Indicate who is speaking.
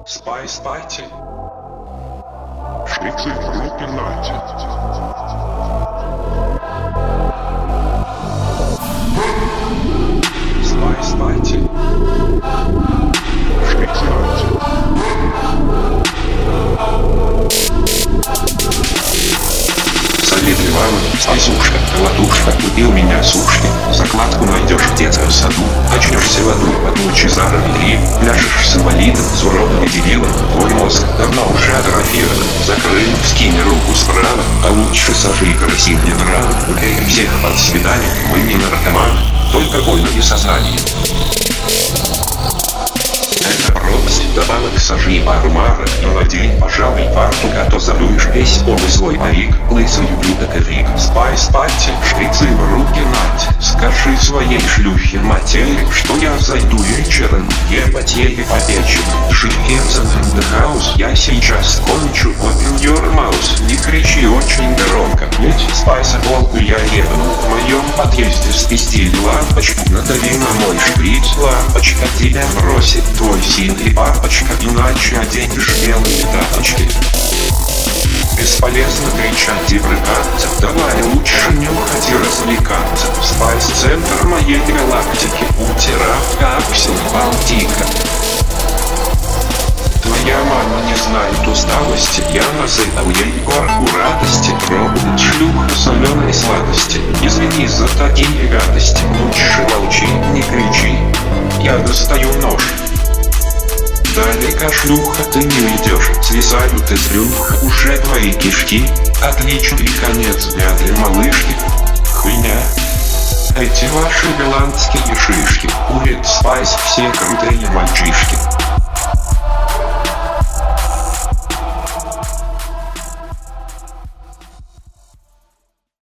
Speaker 1: Spice Party.
Speaker 2: Шпицы в группе Нати.
Speaker 1: Spice Party.
Speaker 2: Шпицы Нати.
Speaker 1: Совет Ивана, спайсушка, колотушка, купил меня сушки. Закладку найдешь в детском саду. Очнешься в аду, под лучезаром три. Ляжешь с инвалидом, с уродом и дебилом. Твой мозг давно уже атрофирован. Закрой, скинь руку справа, а лучше сожги красивые нравы. Греем всех под свиданием, мы не наркоманы, только больно и сознание. Это пропасть, добавок сожги пару марок и надень, пожалуй, фартук, а то задуешь весь полый свой парик. Лысый ублюдок и фрик. Spice Party, шприцы в руки нать. Скажи своей шлюхе матери, что я зайду вечером, ебать ей по печи. Шипенцем in the house, я сейчас кончу, open your mouth. Не кричи очень громко, ведь Spice волку я ебну. В моем подъезде спиздили лампочку, надави на мой шприц. Лампочка тебя бросит твой сильный папочка, иначе оденешь белые тапочки. Бесполезно кричать и брыкаться, давай лучше нюхать и развлекаться. Спайс-центр моей галактики, утера, капсул, Балтика. Твоя мама не знает усталости, я насыпал ей горку радости. Пробует шлюха соленой сладости, извини за такие гадости. Лучше молчи, не кричи, я достаю нож. Далеко, шлюха, ты не уйдешь, свисают из брюха уже твои кишки. Отличный конец для малышки. Хуйня. Эти ваши голландские шишки, курит Спайс все крутые мальчишки.